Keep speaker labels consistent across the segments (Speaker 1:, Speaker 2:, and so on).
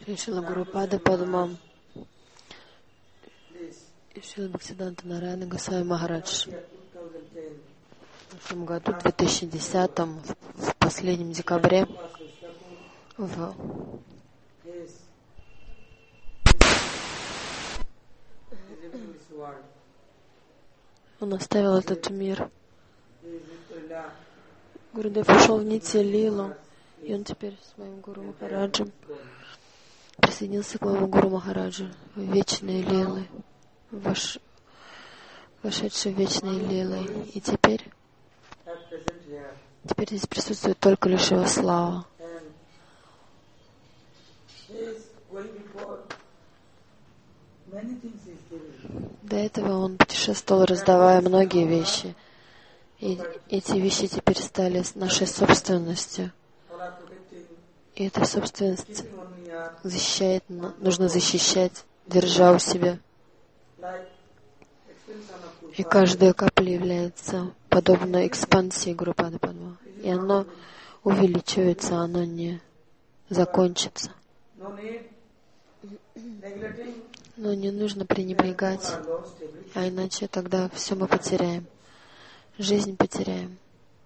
Speaker 1: Шрила Гурупада Падма и Шрила Бхактисиданта Нараяна Госвами Махарадж. В прошлом году, 2010, в последнем декабре, он оставил этот мир. Гурудев ушел в Нитья Лилу, и он теперь с моим Гуру Махараджем присоединился к моему Гуру Махараджу в вечные лилы, вошедшие в вечные лилы. И теперь здесь присутствует только лишь его слава. До этого он путешествовал, раздавая многие вещи. И эти вещи теперь стали нашей собственностью. И эта собственность нужно защищать, держа у себя. И каждая капля является подобной экспансии Гурупады Падма. И оно увеличивается, оно не закончится. Но не нужно пренебрегать, а иначе тогда все мы потеряем. Жизнь потеряем.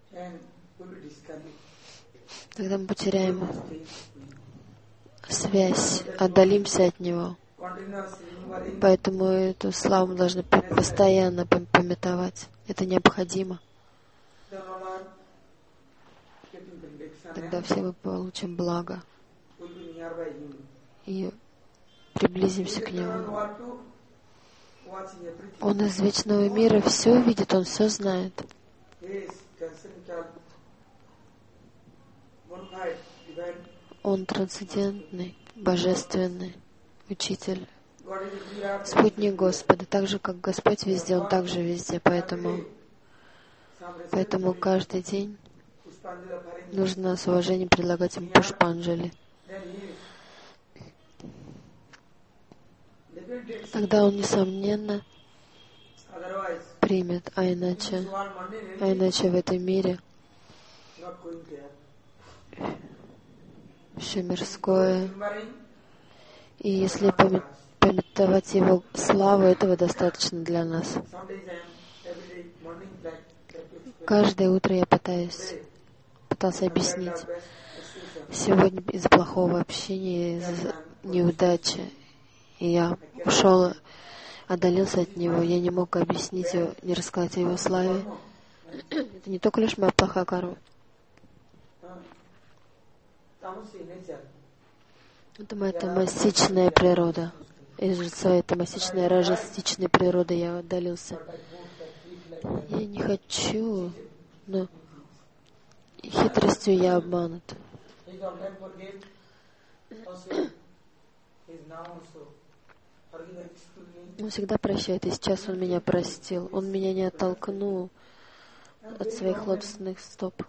Speaker 1: Тогда мы потеряем связь, отдалимся от него. Поэтому эту славу мы должны постоянно памятовать. Это необходимо. Тогда все мы получим благо и приблизимся к нему. Он из вечного мира все видит, он все знает. Он трансцендентный, божественный учитель, спутник Господа. Так же, как Господь везде, Он также везде. Поэтому каждый день нужно с уважением предлагать ему пушпанджали. Тогда он, несомненно, примет, а иначе в этом мире все мирское. И если памятовать его славу, этого достаточно для нас. Каждое утро я пытался объяснить. Сегодня из-за плохого общения, из-за неудачи, и я ушел, отдалился от него. Я не мог объяснить его, не рассказать о его славе. Это не только лишь моя плохая карма. Это моя тамасичная природа. Из-за своей тамасичной, ражастичной природы я отдалился. Я не хочу, но хитростью я обманут. Он всегда прощает, и сейчас он меня простил. Он меня не оттолкнул от своих лотосных стоп.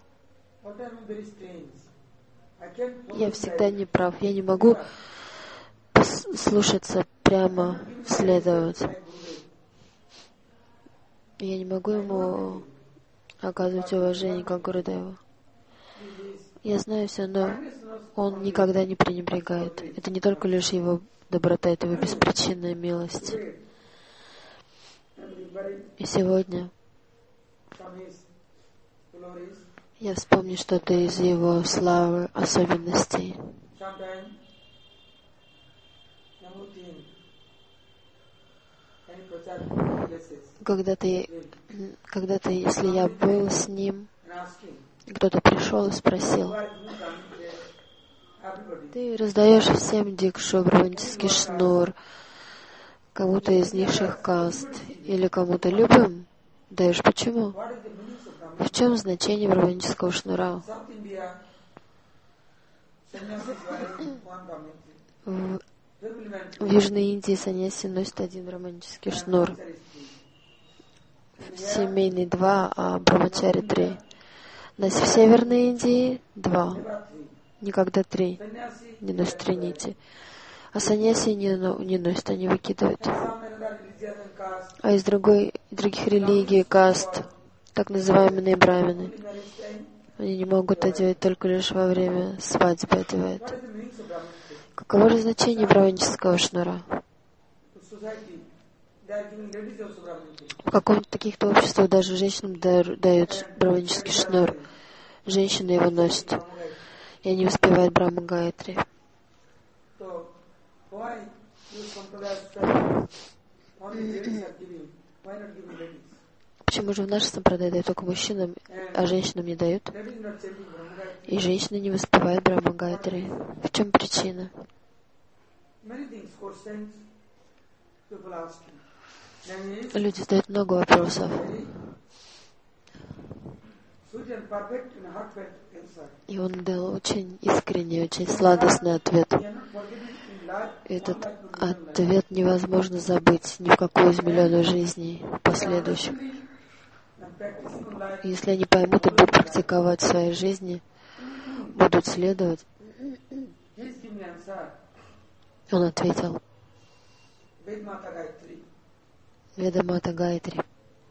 Speaker 1: Я всегда не прав. Я не могу слушаться прямо, следовать. Я не могу ему оказывать уважение, как Гурудеву. Я знаю все, но он никогда не пренебрегает. Это не только лишь его доброта, это его беспричинная милость. И сегодня я вспомню что-то из его славы, особенностей. Когда-то, если я был с ним, кто-то пришел и спросил: ты раздаешь всем дикшу, браманический шнур, кому-то из низших каст или кому-то любым даешь. Почему? В чем значение браманического шнура? В Южной Индии саньяси носит один браманический шнур, в семейный 2, а брамачари 3. В Северной Индии 2, никогда 3 не носят 3 нити. А саньяси не носят, они выкидывают. А из других религий, каст, так называемые брамины, они не могут одевать, только лишь во время свадьбы одевают. Каково же значение браманического шнура? В каком-то таких-то обществах даже женщинам дают браманический шнур. Женщины его носят, и они воспевают Брахма Гаятри. Почему же в нашей сампрадай дают только мужчинам, а женщинам не дают? И женщины не воспевают Брахма Гаятри. В чем причина? Люди задают много вопросов. И он дал очень искренний, очень сладостный ответ. Этот ответ невозможно забыть ни в какую из миллионов жизней последующих. Если они поймут и будут практиковать в своей жизни, будут следовать. Он ответил: Веда Мата Гайатри.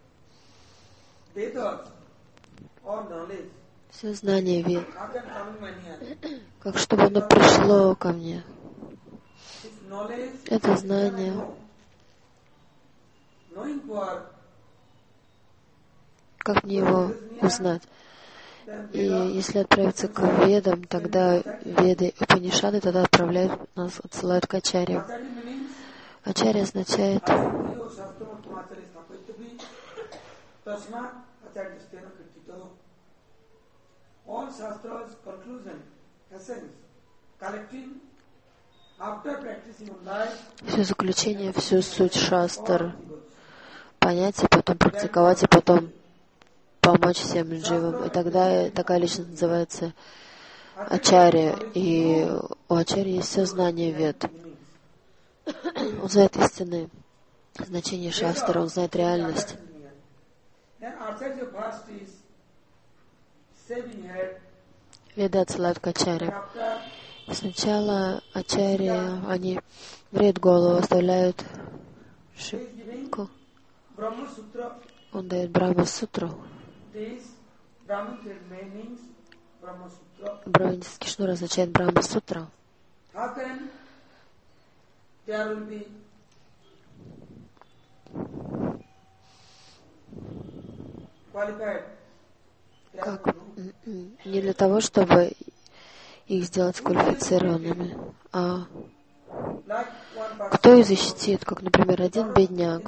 Speaker 1: Все знание вед. Как чтобы оно пришло ко мне. Это знание. Как мне его узнать? И если отправиться к ведам, тогда веды Упанишады тогда отправляют нас, отсылают к ачарьям. Ачарья означает все заключение, всю суть шастр, понять, и потом практиковать, и потом помочь всем дживам. И тогда такая личность называется ачарья. И у ачарьи есть все знание вед. Он знает истины, значение шастра, он знает реальность. Веды отсылают к ачарье. Сначала ачарья, они бреют голову, оставляют шипку. Он дает Брахма-сутру. Браманический шнур означает Брахма-сутра. Как? Не для того, чтобы их сделать квалифицированными, а кто их защитит, как, например, один бедняк.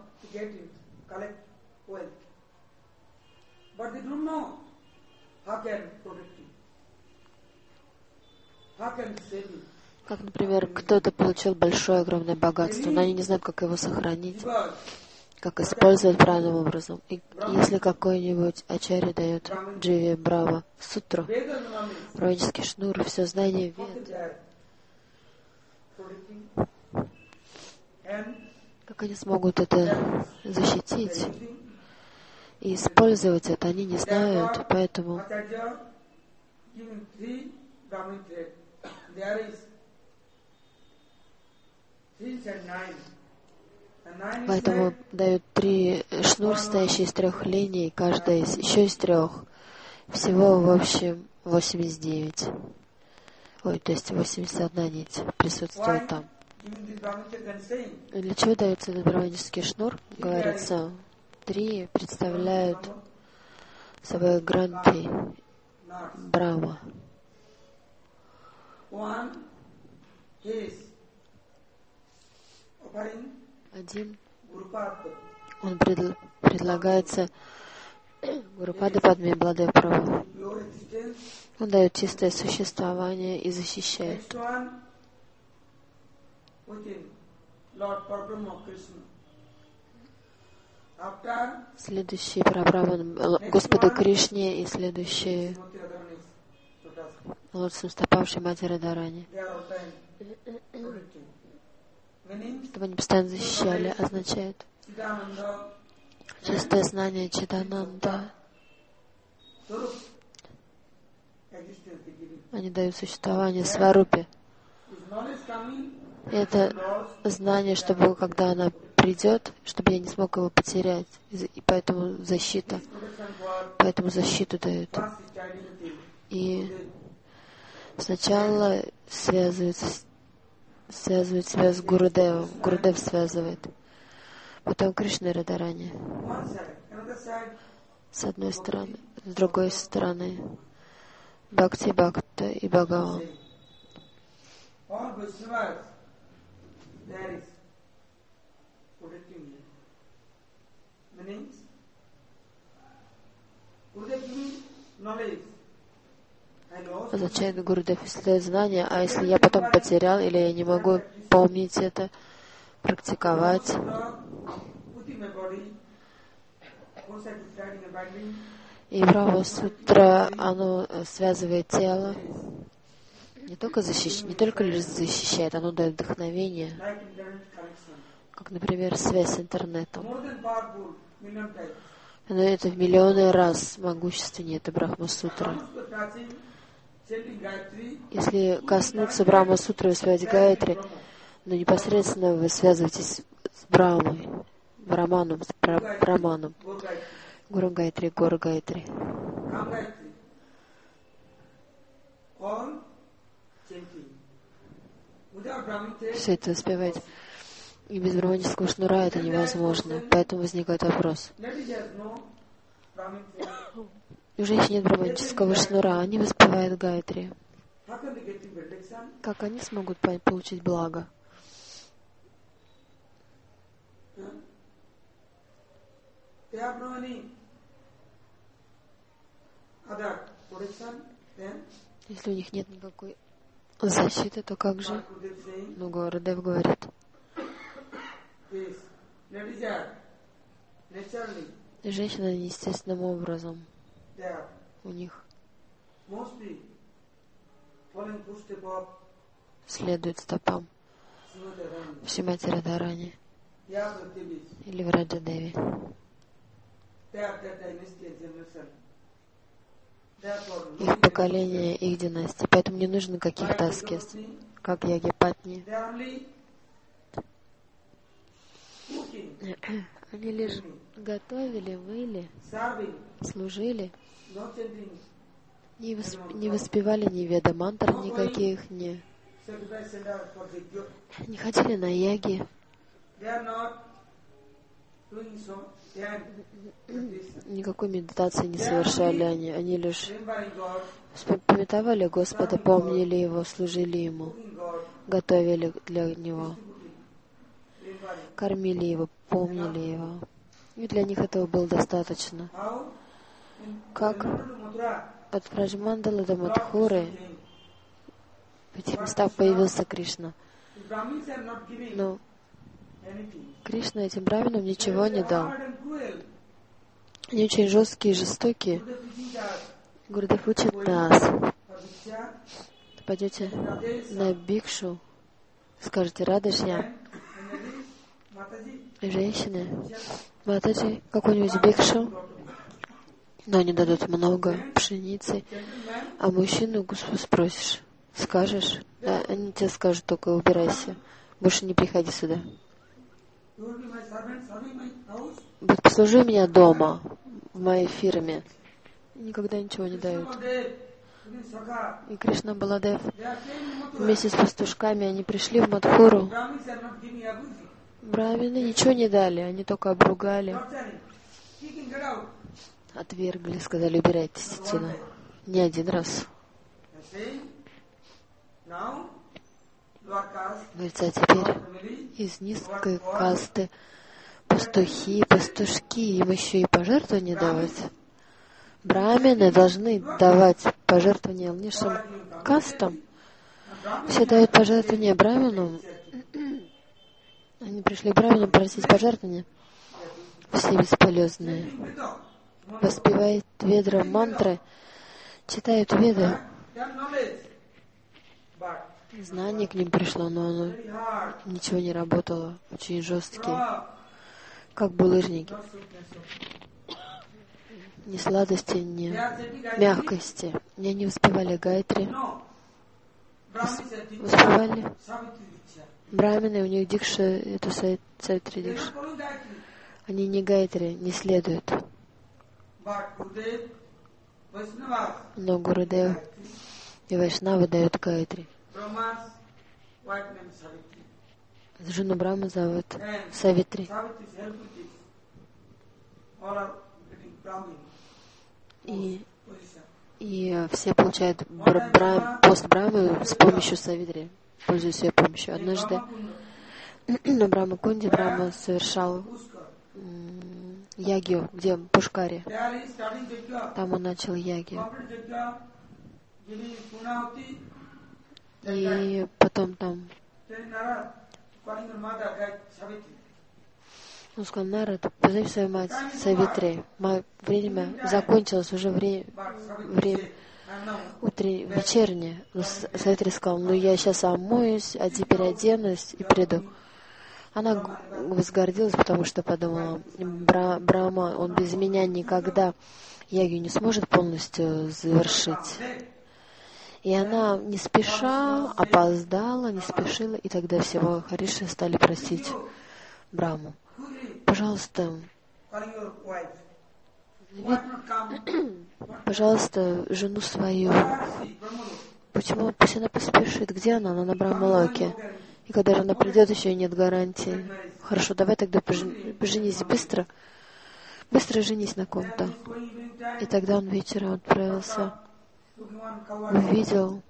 Speaker 1: Как, например, кто-то получил большое, огромное богатство, но они не знают, как его сохранить, как использовать правильным образом. И если какой-нибудь ачарья дает дживе брава сутру, браманический шнур, все знание вед, как они смогут это защитить и использовать это, они не знают, поэтому дают 3 шнур, состоящие из 3 линий, каждая еще из 3. Всего, в общем, 89. То есть 81 нить присутствует там. И для чего дается этот браманический шнур? Говорится, 3 представляют собой гранти Брахма. Один, он предлагается Гурупада Падме Бладев Прабху. Он дает чистое существование и защищает. Следующий Парабраман Господу Кришне и следующий лотосом стопавший Мати Радарани. Чтобы они постоянно защищали, означает чистое знание Чидананда. Они дают существование Сварупе. Это знание, чтобы когда она придет, чтобы я не смог его потерять. И поэтому защиту дают. И сначала связывается связывает себя с Гурудевом, Гурудев связывает. Потом Кришна и Радхарани. С одной стороны, с другой стороны Бхакти Бхакта и Бхагаван. Означает Гурудев, если дает знание, а если я потом потерял, или я не могу помнить это, практиковать. И Брахма-сутра, оно связывает тело, не только лишь защищает, оно дает вдохновение, как, например, связь с интернетом. Но это в миллионы раз могущественнее, это Брахма-сутра. Если коснуться Брахма-сутры и связать Гайатри, но непосредственно вы связываетесь с Брахмой, Браманом, с Браманом. Гуру Гайатри, Гуру Гайатри. Все это успевать. И без браманического шнура это невозможно. Поэтому возникает вопрос. У женщин нет браманического шнура, они воспевают Гайатри. Как они смогут получить благо? Если у них нет никакой защиты, то как же? Ну, Гурудев говорит. Женщины естественным образом у них следует стопам Шримати Радхарани или Враджа Деви. Их поколение, их династия. Поэтому не нужно каких-то аскез, как Яги-Патни. Они лишь готовили, мыли, служили, не воспевали ни веда мантр никаких, не ходили на яги. Никакой медитации не совершали они. Они лишь памятовали Господа, помнили Его, служили Ему, готовили для Него, кормили Его, помнили Его. И для них этого было достаточно. Как от Браджмандалы до Мадхуры в этих местах появился Кришна. Но Кришна этим браминам ничего не дал. Они очень жесткие и жестокие. Гурудев учит нас. Пойдете на бикшу, скажете Радышня, женщины, Матаджи, какой-нибудь бикшу, но они дадут много пшеницы, а мужчину спросишь, скажешь, да, они тебе скажут, только убирайся, больше не приходи сюда. Послужи меня дома, в моей фирме. Никогда ничего не дают. И Кришна Баладев вместе с пастушками, они пришли в Мадхуру. Брамины ничего не дали, они только обругали, отвергли, сказали, убирайтесь отсюда. Не один раз. Говорится, а теперь из низкой касты пастушки, им еще и пожертвования давать. Брамины должны давать пожертвования низшим кастам. Все дают пожертвования браминам. Они пришли к браминам просить пожертвования. Все бесполезные. Воспевают ведра мантры, читают веды. Знание к ним пришло, но оно ничего не работало. Очень жесткие. Как булыжники. Ни сладости, ни мягкости. Они не воспевали Гайатри. Воспевали брамины, у них дикша, это Савитри дикша. Они не Гайатри, не следуют. Но Гурудев и Вайшнавы дают Гайатри. Жену Брамы зовут Савитри. И все получают пост Брамы с помощью Савитри, пользуясь ее помощью. Однажды на Брахма-кунде Брахма совершал ягью, где Пушкари. Там он начал ягью. И потом там он сказал: Нарад, позови свою мать Савитри. Время закончилось, уже время вечернее. Савитри сказал: ну я сейчас омоюсь, а теперь оденусь и приду. Она возгордилась, потому что подумала: Брахма, он без меня никогда ягью не сможет полностью завершить. И она не спеша опоздала, не спешила, и тогда все Махариши стали просить Брахму: пожалуйста, жену свою. Почему? Пусть она поспешит. Где она? Она на Брахмалоке. И когда же она придет, еще и нет гарантии. Хорошо, давай тогда поженись быстро. Быстро женись на ком-то. И тогда он вечером отправился. Увидел.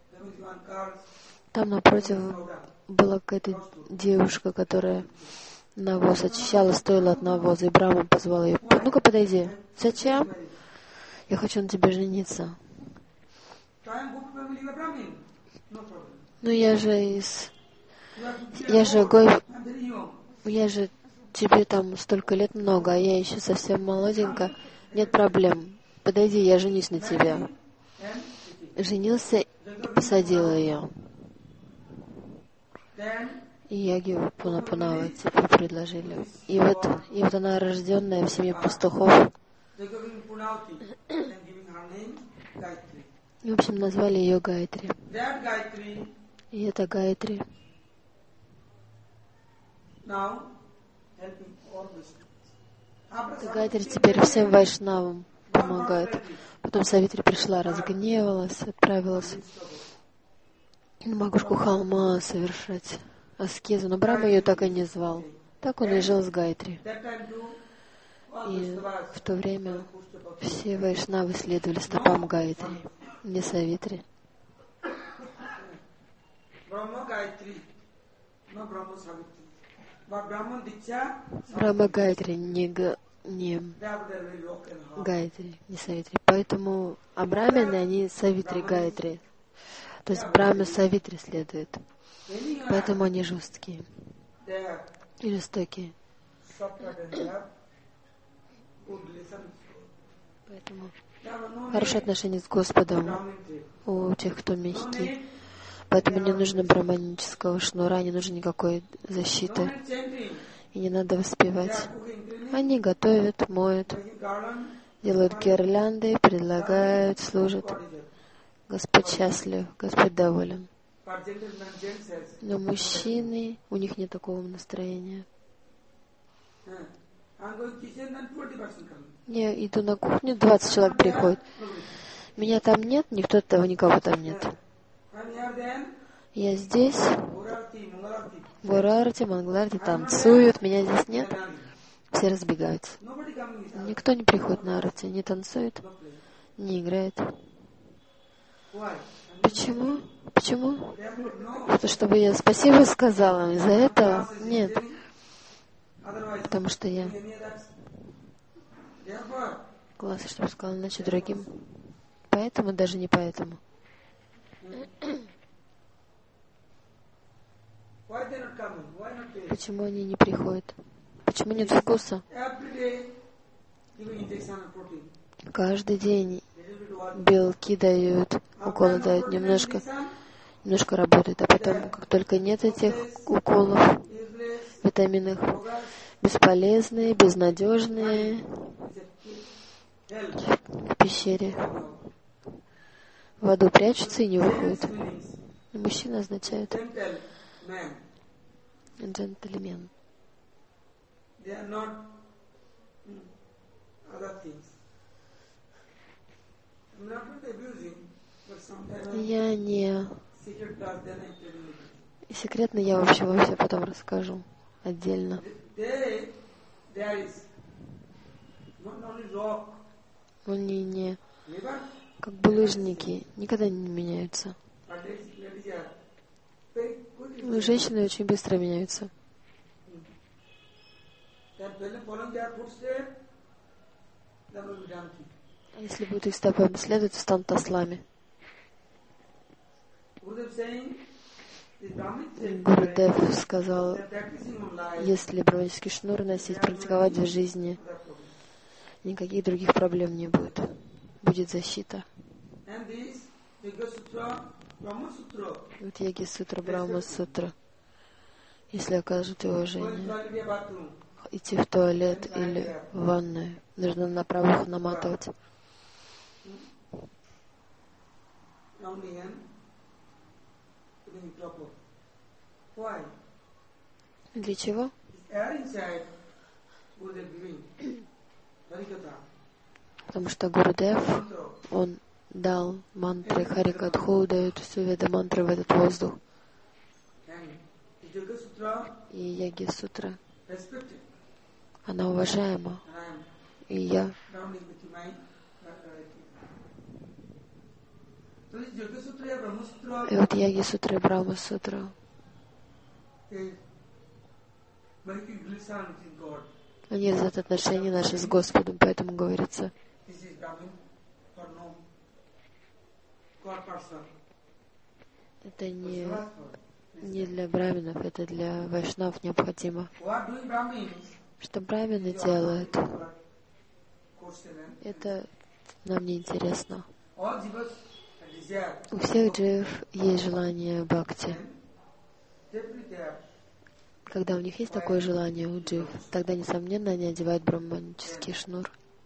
Speaker 1: Там напротив была какая-то девушка, которая навоз очищала, стояла от навоза. И Брахма позвал ее: ну-ка подойди. Зачем? Я хочу на тебе жениться. Ну я же тебе там столько лет много, а я еще совсем молоденькая. Нет проблем. Подойди, я женюсь на тебя. Женился и посадил ее. И ягью Пунапунавати предложили. И вот она, рожденная в семье пастухов. И, в общем, назвали ее Гайатри. И это Гайатри. Гайатри теперь всем вайшнавам помогает. Потом Савитри пришла, разгневалась, отправилась на макушку холма совершать аскезу. Но Брахма ее так и не звал. Так он и жил с Гайатри. И в то время все вайшнавы следовали стопам Гайатри, не Савитри. Брахма Гайатри, не Гайатри, не Савитри. Поэтому абрамины, они Савитри Гайатри. То есть Брахма Савитри следует. Поэтому они жесткие и жестокие. Поэтому хорошие отношения с Господом у тех, кто мягкий. Поэтому не нужно браманического шнура, не нужно никакой защиты. И не надо воспевать. Они готовят, моют, делают гирлянды, предлагают, служат. Господь счастлив, Господь доволен. Но мужчины, у них нет такого настроения. Я иду на кухню, 20 человек приходит. Меня там нет, никого там нет. Я здесь, Бурарти, Мангаларти танцуют, меня здесь нет. Все разбегаются. Никто не приходит на арати, не танцует, не играет. Почему? Чтобы я спасибо сказала из-за этого? Нет. Потому что я классно, чтобы сказала иначе другим. Поэтому, даже не поэтому. Почему они не приходят? Почему нет вкуса? Каждый день белки дают, уколы дают, немножко работает, а потом, как только нет этих уколов витаминных, бесполезные, безнадежные, в пещере в аду прячутся и не выходят. Мужчина означает джентльмен. И секретно я вообще потом расскажу отдельно. Они не как булыжники, никогда не меняются. Но женщины очень быстро меняются. А если будут их стопам следовать, то станут ослами. Гурудев сказал, если браманический шнур носить, практиковать в жизни, никаких других проблем не будет. Будет защита. Вот Яги-сутра, Брахма-сутра. Если окажут уважение, идти в туалет или в ванную, нужно на правых наматывать. Для чего? Потому что Гурудев, он дал мантры Харикатху, дает всю веду мантры в этот воздух. И Яги-сутра, она уважаема. И я и вот Яги-сутра и Брахма-сутра, они за отношения наши с Господом, поэтому говорится, это не для браминов, это для вайшнав необходимо. Что брамины делают, это нам не интересно. У всех джив есть желание бхакти. Когда у них есть такое желание у джив, тогда, несомненно, они одевают браманический шнур.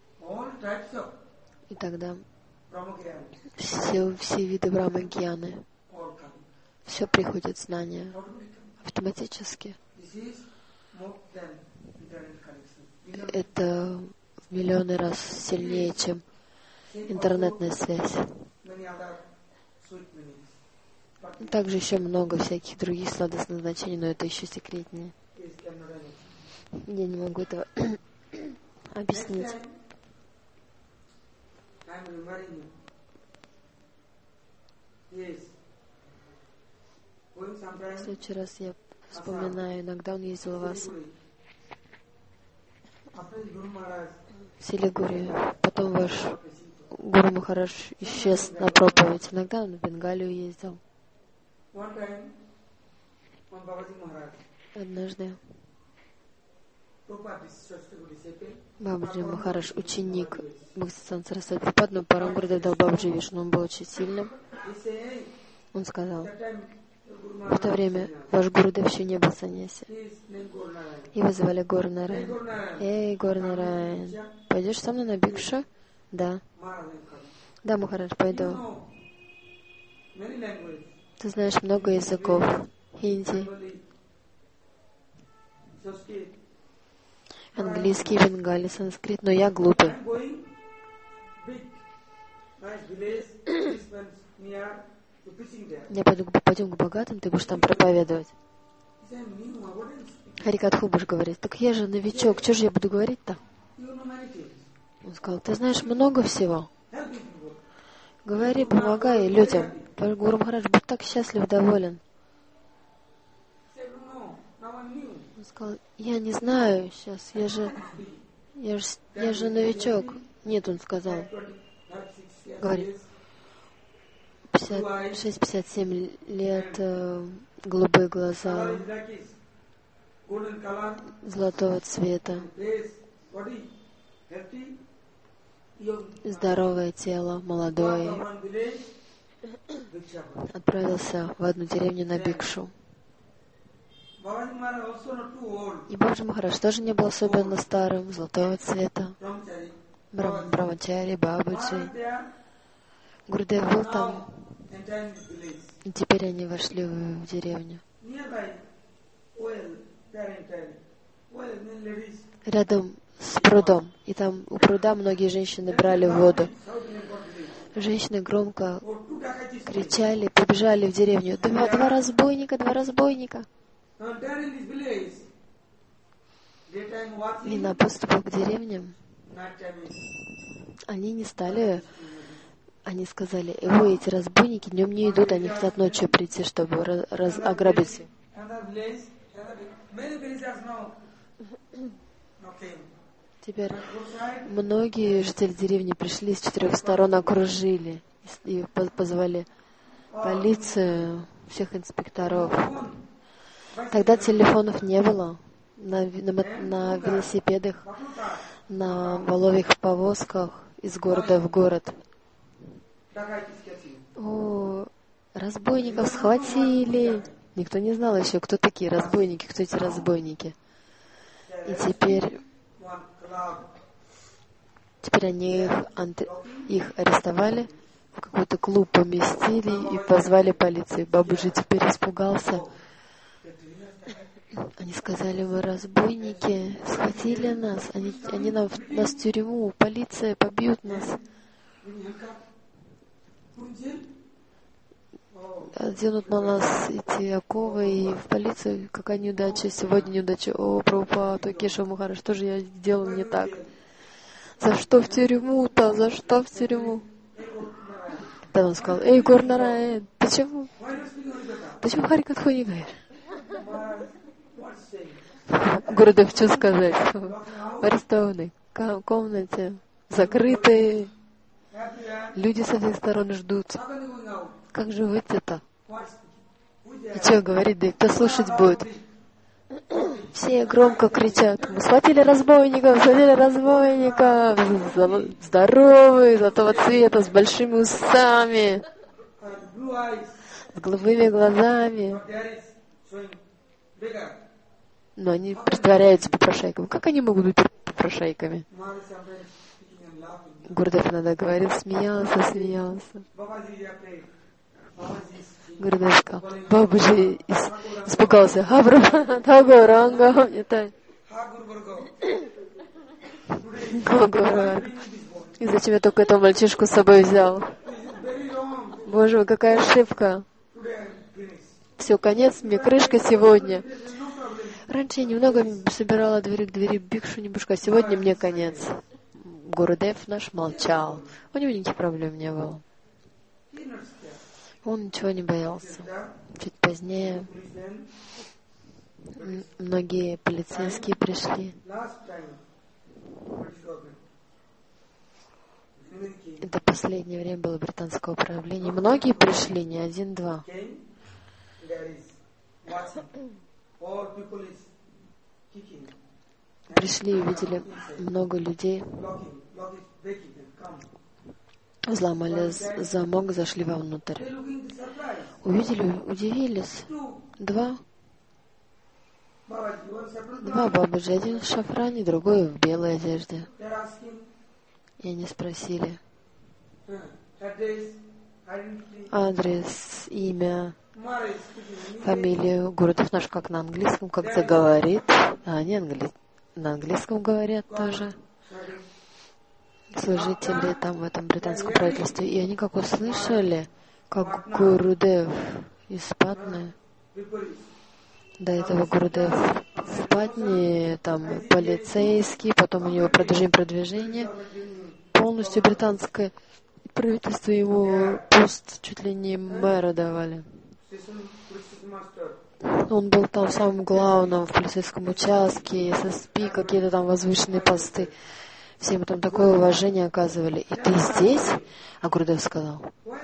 Speaker 1: И тогда все виды брахма-гьяны, все приходит знание автоматически. Это в миллионы раз сильнее, чем интернетная связь. Также еще много всяких других сладостных значений, но это еще секретнее. Я не могу этого объяснить. В следующий раз я вспоминаю, иногда он ездил в Асам, в Силигури. Потом ваш Гуру Махарадж исчез на проповедь. Иногда он в Бенгалию ездил. Однажды Бабаджи Махарадж, ученик Бхактисиданта Сарасвати Прабхупады, но порой Гурудев дал Бабаджи Вишну, он был очень сильным. Он сказал, в то время ваш Гурудев еще не был саньяси. Его звали Гуру Нараян. Эй, Гуру Нараян, пойдешь со мной на бикшу? Да. Да, Махарадж, пойду. Ты знаешь много языков. Хинди, английский, бенгали, санскрит, но я глупый. Я пойдем к богатым, ты будешь там проповедовать. Харикатху будешь говорить. Так я же новичок, что же я буду говорить-то? Он сказал, ты знаешь много всего. Говори, помогай людям. Гуру Махарадж будет так счастлив, доволен. Он сказал, я не знаю сейчас, я же новичок. Нет, он сказал. Говорит, 56-57 лет, голубые глаза, золотого цвета, здоровое тело, молодое. Отправился в одну деревню на бикшу. И Бабаджи Махарадж тоже не был особенно старым, золотого цвета. Брамачари, Бабаджи. Гурудев был там. И теперь они вошли в деревню. Рядом с прудом. И там у пруда многие женщины брали воду. Женщины громко кричали, побежали в деревню. Два разбойника, два разбойника. И на подступах к деревням они не стали, они сказали: ой, эти разбойники днем не идут, они хотят ночью прийти, чтобы ограбить. Теперь многие жители деревни пришли с 4 сторон, окружили и позвали полицию, всех инспекторов. Тогда телефонов не было. На велосипедах, на воловьих повозках из города в город. О, разбойников схватили. Никто не знал еще, кто такие разбойники, кто эти разбойники. И теперь они их арестовали, в какой-то клуб поместили и позвали полицию. Бабуджи теперь испугался. Они сказали: мы разбойники, схватили нас, они нас в тюрьму, полиция побьют нас. Оденут на нас эти оковы и в полицию. Какая неудача, сегодня неудача. О, Прабхупада, Кешава Махарадж, что же я сделал не так? За что в тюрьму-то? За что в тюрьму? Тогда он сказал: эй, Гурнараен, почему Харикатху не говоришь? Гурудев, что сказать? Арестованный, в комнате, закрытые. Люди со всех сторон ждут. Как же выйти-то? И что говорит, да и кто слушать будет? Все громко кричат: мы схватили разбойников, здоровый, золотого цвета, с большими усами, с голубыми глазами. Но они притворяются попрошайками. Как они могут быть попрошайками? Гурудев иногда говорил, смеялся. Гурудев сказал: Бабуджи испугался. И зачем я только этого мальчишку с собой взял? Боже мой, какая ошибка. Все, конец, мне крышка сегодня. Раньше я немного собирала двери к двери бикшу небушка, а сегодня мне конец. Гурудев наш молчал. У него никаких проблем не было. Он ничего не боялся. Чуть позднее многие полицейские пришли. Это последнее время было британского правления. Многие пришли, не один-два. Пришли и увидели много людей. Взломали замок, зашли вовнутрь. Увидели, удивились. Два бабуджи, один в шафране, другой в белой одежде. И они спросили адрес, имя, фамилию. Гурудев наш как на английском, как заговорит, а они на английском говорят тоже. Служители там в этом британском правительстве. И они как услышали, как Гурудев из Патны, до этого Гурудев в Патне, там полицейский, потом у него продвижение, полностью британское правительство ему пост чуть ли не мэра давали. Он был там самым главным в полицейском участке, ССП, какие-то там возвышенные посты. Все ему там такое уважение оказывали. И ты здесь? А Гурудев сказал: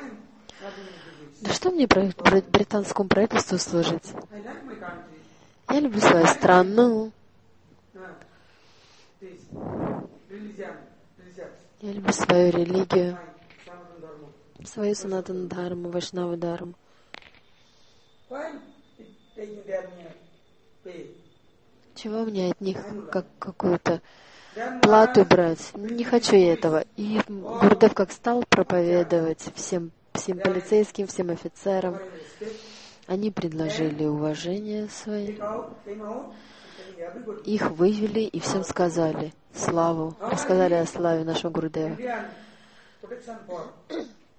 Speaker 1: да что мне британскому правительству служить? Я люблю свою страну. Я люблю свою религию. Свою санатана-дхарму, вайшнава-дхарму. Чего мне от них как какую-то плату брать? Не хочу я этого. И Гурудев как стал проповедовать всем полицейским, всем офицерам. Они предложили уважение свое. Их вывели и всем сказали славу. Рассказали о славе нашего Гурудева.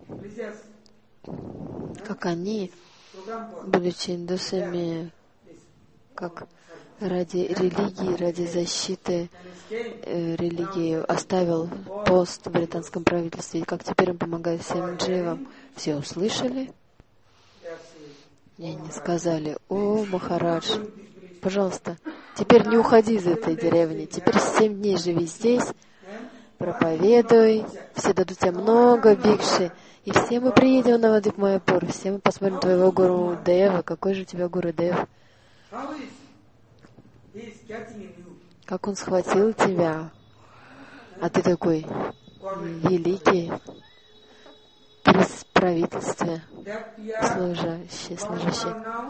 Speaker 1: как они, будучи индусами, как ради религии, ради защиты религии оставил пост в британском правительстве, и как теперь он помогает всем дживам. Все услышали? И они сказали: «О, Махарадж, пожалуйста, теперь не уходи из этой деревни, теперь 7 дней живи здесь, проповедуй, все дадут тебе много бикши, и все мы приедем на Навадвип Майяпур, все мы посмотрим твоего Гуру Дева, какой же у тебя Гуру Дев, как он схватил тебя, а ты такой великий при правительстве, служащий.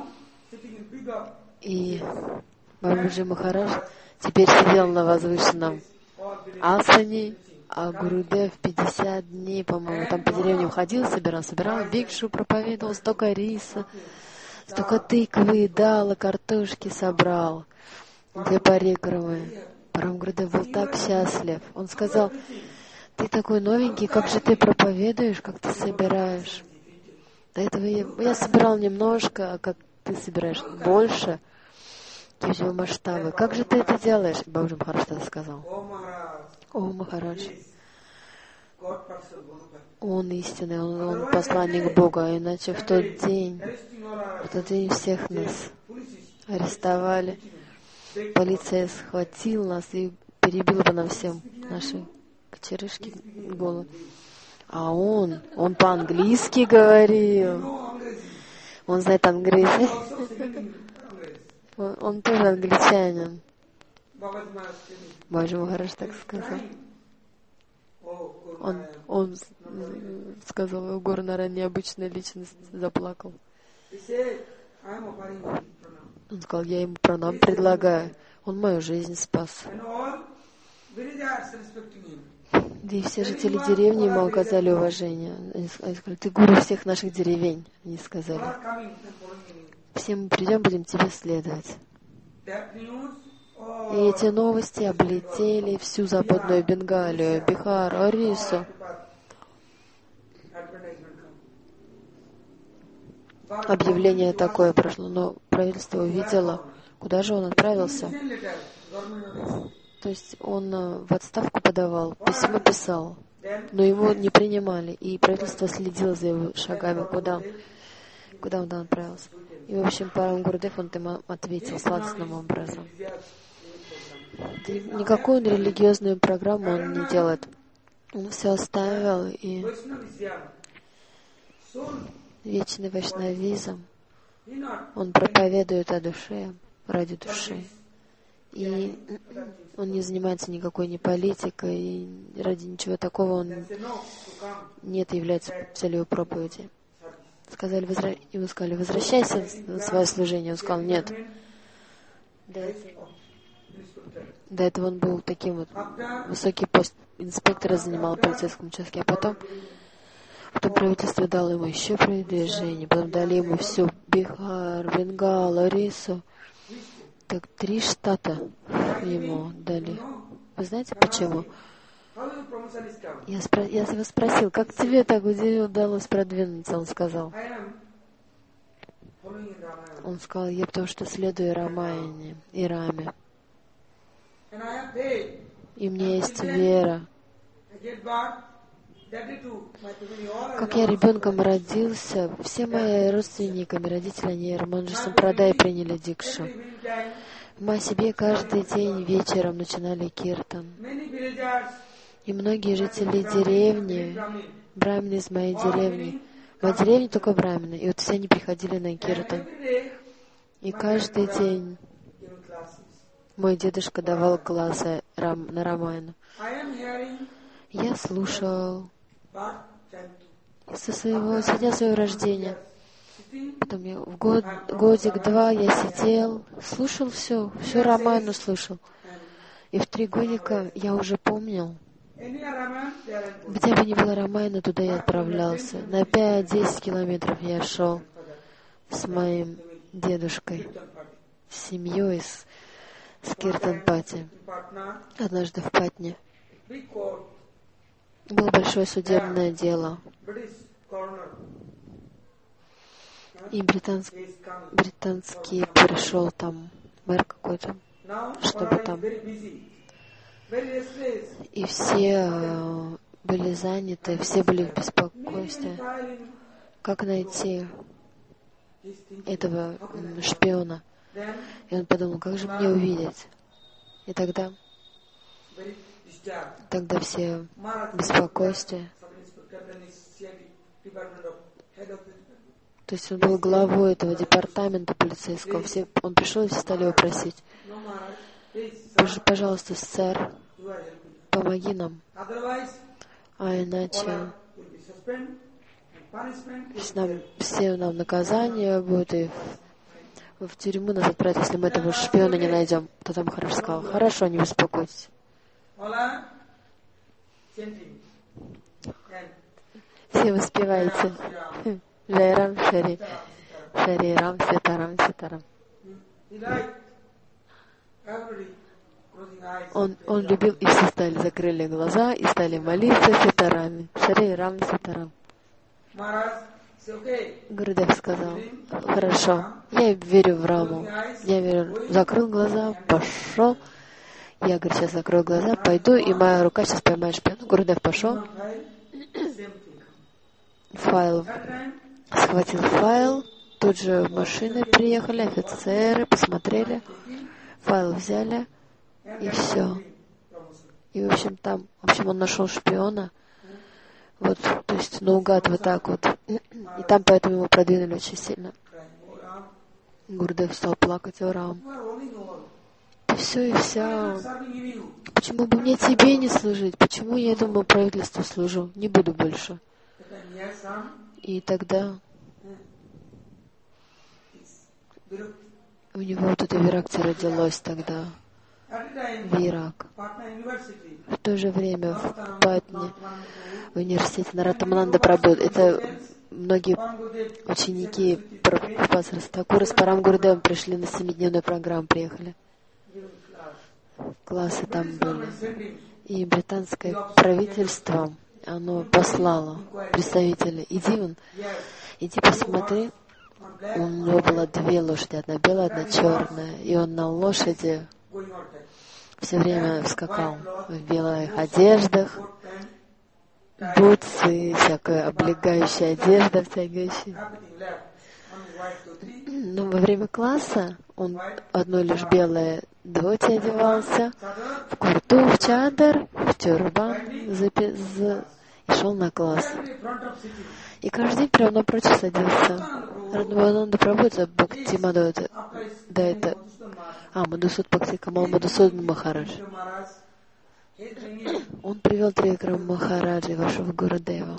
Speaker 1: И Бабаджи Махарадж теперь сидел на возвышенном асане, а Гурудев 50 дней, по-моему, там по деревням ходил, собирал бикшу, проповедовал, столько риса, столько тыквы дал, картошки собрал для парикрамы. Парам Гурудев был так счастлив. Он сказал: «Ты такой новенький, как же ты проповедуешь, как ты собираешь? До этого я собирал немножко, а как ты собираешь больше, тебе масштабы. Как же ты это делаешь?» Бабаджи Махарадж что-то сказал. «О, Махарадж, он истинный, он посланник Бога, иначе в тот день всех нас арестовали, полиция схватила нас и перебила бы нам всем наши кочерышки головы. А он по-английски говорил, он знает английский, он тоже англичанин». Бабаджи Махарадж так сказал. Он сказал: «Гуру Нараян необычная личность», заплакал. Он сказал: «Я ему пранам предлагаю, он мою жизнь спас». Да и все жители деревни ему оказали уважение. Они сказали: «Ты гуру всех наших деревень», они сказали. «Все мы придем, будем тебе следовать». И эти новости облетели всю Западную Бенгалию, Бихар, Орису. Объявление такое прошло, но правительство увидело, куда же он отправился. То есть он в отставку подавал, письмо писал, но его не принимали, и правительство следило за его шагами, куда он отправился. И, в общем, Парам Гурудев, он им ответил сладостным образом. Никакую религиозную программу он не делает. Он все оставил, и вечный вайшнавизм, он проповедует о душе, ради души. И он не занимается никакой ни политикой, и ради ничего такого он не это является целью проповеди. Ему сказали: «Возвращайся на свое служение». Он сказал: «Нет». До этого он был таким вот, высокий пост инспектора занимал в полицейском участке, а потом правительство дало ему еще продвижение, потом дали ему всю Бихар, Бенгал, Орису. Так 3 штата ему дали. Вы знаете почему? Я его спросил: «Как тебе так удалось продвинуться?» Он сказал: «Я потому что следую Рамаяне и Раме. И мне есть вера. Как я ребенком родился, все мои родственники, родители, они Рамануджа Сампрадай приняли дикшу. В Масибе каждый день вечером начинали киртан. И многие жители деревни, брамины из моей деревни, в моей деревне только брамины, и вот все они приходили на киртан. И каждый день мой дедушка давал классы на Рамаяну. Я слушал со дня своего рождения. Потом я в годик-два я сидел, слушал всю Рамаяну слушал. И в 3 годика я уже помнил, где бы ни было Рамаяна, туда я отправлялся. На 5-10 километров я шел с моим дедушкой, с семьей, с Киртан-пати. Однажды в Патне было большое судебное дело. И британский пришел там мэр какой-то, чтобы там. И все были заняты, все были в беспокойстве. Как найти этого шпиона? И он подумал, как же мне увидеть? И тогда все в беспокойстве. То есть он был главой этого департамента полицейского. Он пришел, и все стали его просить: пожалуйста, сэр, помоги нам. А иначе все нам наказание будет, и в тюрьму нас отправят, если мы этого шпиона не найдем. Тогда Махарадж сказал: хорошо, не беспокойтесь. Все воспевайте Джайрам Шари, Шари Рам, Ситарам, Ситарам. Он любил, и все закрыли глаза и стали молиться Ситарами. Шари Рам, Ситарам. Гурудев сказал: хорошо, я верю в Раму. Я верю. Закрыл глаза, пошел. Я, говорю, сейчас закрою глаза, пойду, и моя рука сейчас поймает шпиона. Гурудев пошел. Схватил файл. Тут же машины приехали, офицеры посмотрели. Файл взяли, и все. И, в общем, он нашел шпиона. Вот, то есть наугад вот так вот. И там поэтому его продвинули очень сильно. Гурудев стал плакать: о Рам, ты все и вся. Почему бы мне тебе не служить? Почему я этому правительству служу? Не буду больше. И тогда у него вот это виракти родилось тогда. Вирак. В то же время в Патне, в университете Наратамананда Прабху, это многие ученики Прабхупады Такура с Парам Гурудевом пришли на 7-дневную программу, приехали. Классы там были. И британское правительство, оно послало представителей: иди посмотри. У него было 2 лошади, одна белая, одна черная, и он на лошади все время скакал в белых одеждах, бутсы, всякая облегающая одежда, втягивающая. Но во время класса он одной лишь белое дхоти одевался, в курту, в чадар, в тюрбан, и шел на класс. И каждый день прямо напротив садился. Радхананда Прабху, это Бхакти Мадхава, да, это Мадхусуд Бхакти Камал Мадхусудан Махарадж. Он привел 3 Викрама Махараджи, вашего Гурудева.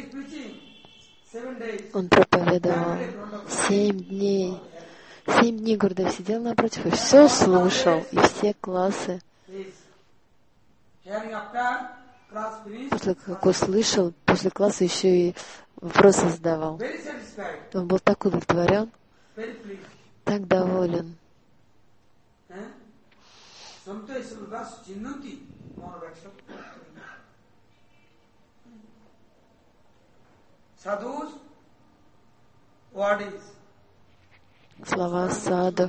Speaker 1: Он проповедовал 7 дней. 7 дней Гурудев сидел напротив и все слушал, и все классы. После как услышал, после класса еще и вопросы задавал. Он был так удовлетворен, так доволен. Слова саду.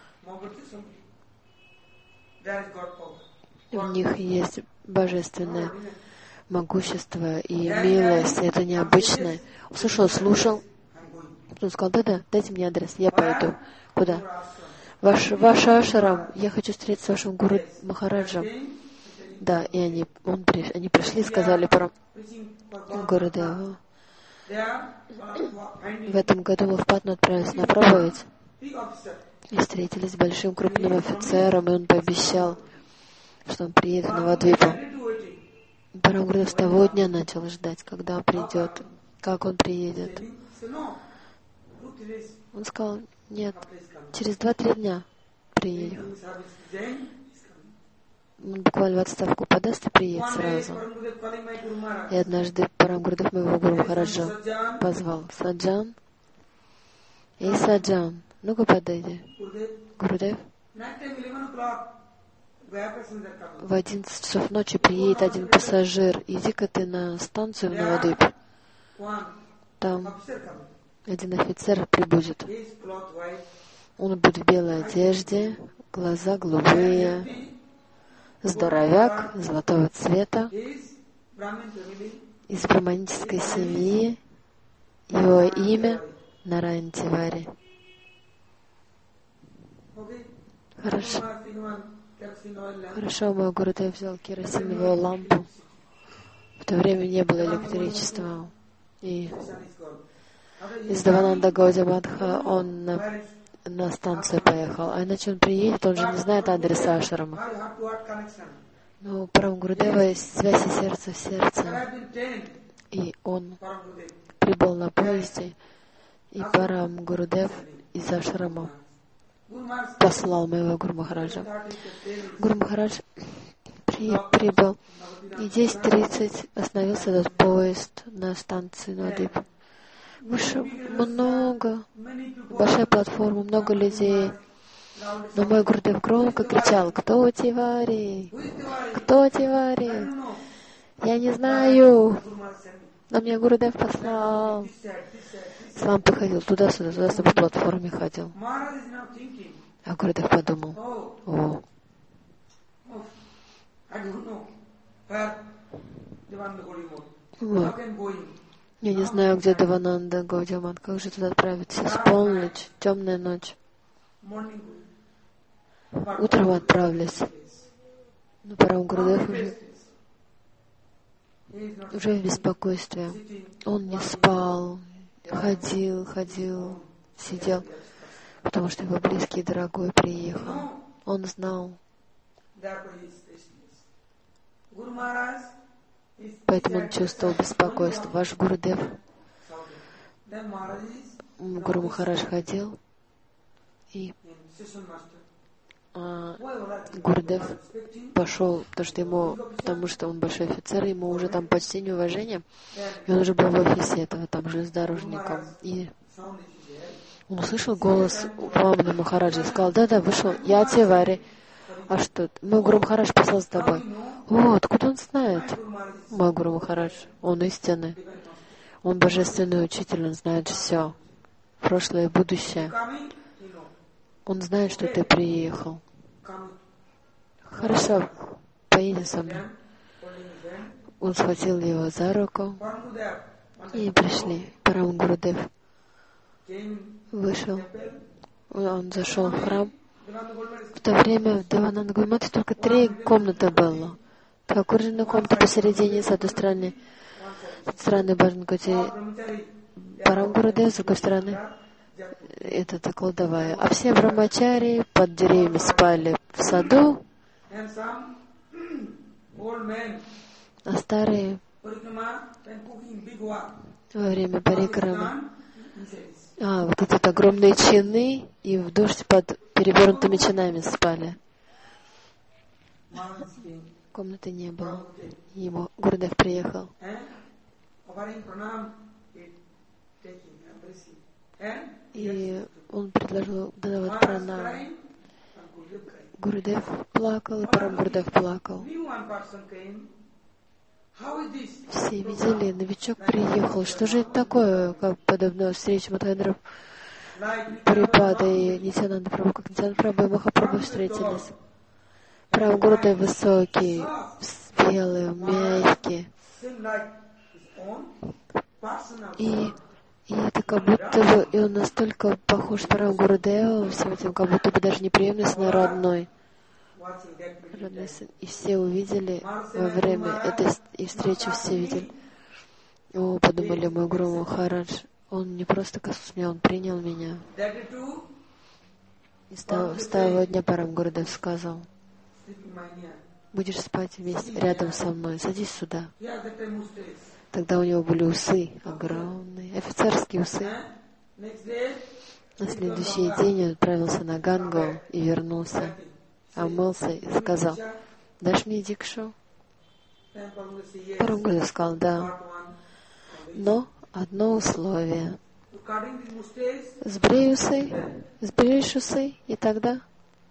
Speaker 1: У них есть божественное могущество и милость. Это необычное. Слушал. Он сказал: да, дайте мне адрес, я пойду. Куда? Ваш ашрам. Я хочу встретиться с вашим Гуру Махараджем. Да, и они пришли и сказали про Гурудеву: в этом году мы в Патну отправились на проповедь и встретились с большим крупным офицером, и он пообещал, что он приедет в Навадвипу. Парам Гурудев с того дня начал ждать, когда он придет, как он приедет. Он сказал: нет, через 2-3 дня приедет. Он буквально в отставку подаст и приедет сразу. И однажды Парам Гурудев моего Гуру Махараджа позвал: Саджан, эй, Саджан, ну-ка подойди. Гурудев, в 11 часов ночи приедет один пассажир, иди-ка ты на станцию в Навадвип. там один офицер прибудет. Он будет в белой одежде, глаза голубые, здоровяк, золотого цвета, из браманической семьи. Его имя Нараян Тивари. Хорошо. Хорошо, мой Гурудев взял керосиновую лампу. В то время не было электричества. И из Девананда Гаудия-матха он на станцию поехал. А иначе он приедет, он же не знает адреса ашрама. Но у Парам Гурудева есть связь и сердце в сердце. И он прибыл на поезде, и Парам Гурудев из ашрама послал моего Гуру Махараджа. Гуру Махарадж прибыл, и 10:30 остановился этот поезд на станции Нодип. Выше большая платформа, много людей. Но мой Гурудев громко кричал: «Кто Тивари? Кто Тивари? Я не знаю, но меня Гурудев послал». С лампой ходил туда-сюда, по платформе ходил. А Гурудев подумал: «О, я не знаю, где Девананда Гаудия-матха, как же туда отправиться? С полночь, темная ночь. Утром отправились. Но Парам Гурудев уже в беспокойстве. Он не спал, ходил, сидел, потому что его близкий и дорогой приехал. Он знал. Поэтому он чувствовал беспокойство. Ваш Гурудев, Гуру Махарадж ходил, и Гурудев пошел, потому что он большой офицер, ему уже там почтение, уважение, и он уже был в офисе этого там железнодорожником. И он услышал голос Вамана Махараджа и сказал: «Да, вышел, я Тивари. А что, мой Гуру Махарадж послал с тобой». «О, откуда он знает?» Мой Гуру Махарадж, он истинный, он божественный учитель, он знает все, прошлое и будущее. Он знает, что ты приехал. Хорошо, поедем со мной. Он схватил его за руку, и пришли. Парам Гурудев вышел, он зашел в храм. В то время в Девананда Гаудия-матхе только 3 комнаты было. Такая комната посередине, с одной стороны Бхаджан-кути, Парам Гурудев, с другой стороны это кладовая. А все брамачари под деревьями спали в саду, а старые во время парикрамы вот эти огромные чины и в дождь под перевернутыми чинами спали. Комнаты не было. Ему Гурудев приехал. И он предложил Данават Пранам. Гурудев плакал, и Парам Гурудев плакал. Все видели, новичок приехал. Что же это такое, как подобная встреча Мадхвендра Прабхупада и Нитьянанда Прабху, как Нитьянанда Прабху и Махапрабху встретились. Парам Гурудев высокий, белый, мягкий. И это как будто бы, и он настолько похож на Парам Гурудева, всем этим, как будто бы даже неприемный сын, родной сын. И все увидели во время этой встречи, все видели. О, подумали, мой Гуру Махарадж, он не просто коснулся меня, он принял меня. И с того дня Парам Гурудев сказал: будешь спать вместе, рядом со мной, садись сюда. Тогда у него были усы огромные, офицерские усы. На следующий день он отправился на Гангу и вернулся, омылся и сказал: дашь мне дикшу? Парам Гурудев сказал: да. Но одно условие. Сбреешь усы, и тогда...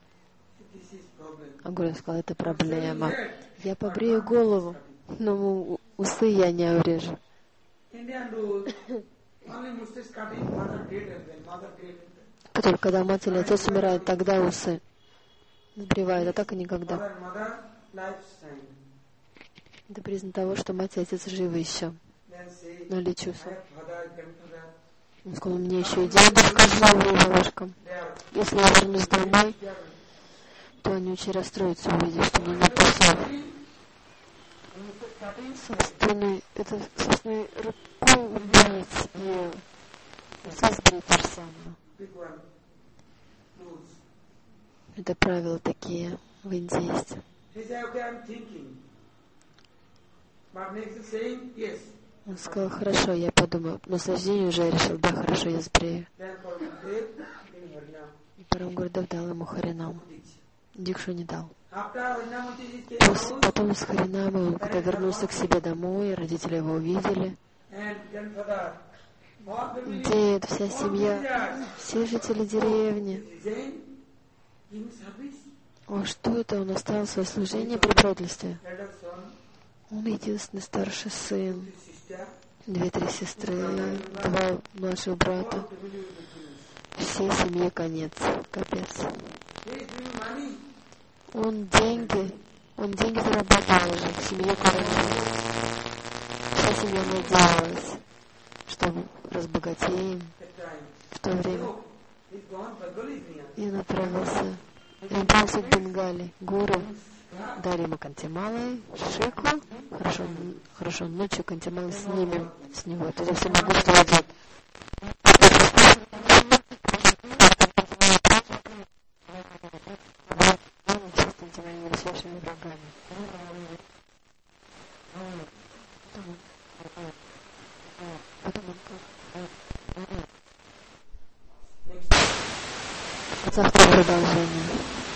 Speaker 1: А Гурудев сказал: это проблема. Я побрею голову, но усы я не обрежу. Только когда мать или отец умирают, тогда усы сбривают, а так и никогда. Это признак того, что мать и отец живы еще. Но лечуся. Он сказал, у меня еще и дедушка живой, бабушка. Если я вернусь домой, то они очень расстроятся, увидев, что у меня нет усов. Собственной рукой убить и усы сбрить персонально. Это правила такие в Индии есть. Он сказал, хорошо, я подумаю. Но с рождения уже решил, да, хорошо, я сбрею. И потом Гурудев дал ему Харинам. Дикшу не дал. Потом с Харинамой, он когда вернулся к себе домой, родители его увидели. Дед, вся семья, все жители деревни. А что это? Он оставил свое служение при правительстве. Он единственный старший сын, 2-3 сестры, 2 младших брата. Всей семье конец, капец. Он деньги зарабатывал уже, в семье кормил. Вся семья надеялась, что разбогатеем в то время. И он отправился к Бенгалии. Гуру дали ему кантималы, шику. Хорошо, ночью кантималы снимем с него. Тогда все могущество уйдет. С кантималами, с вашими врагами. Завтра продолжение.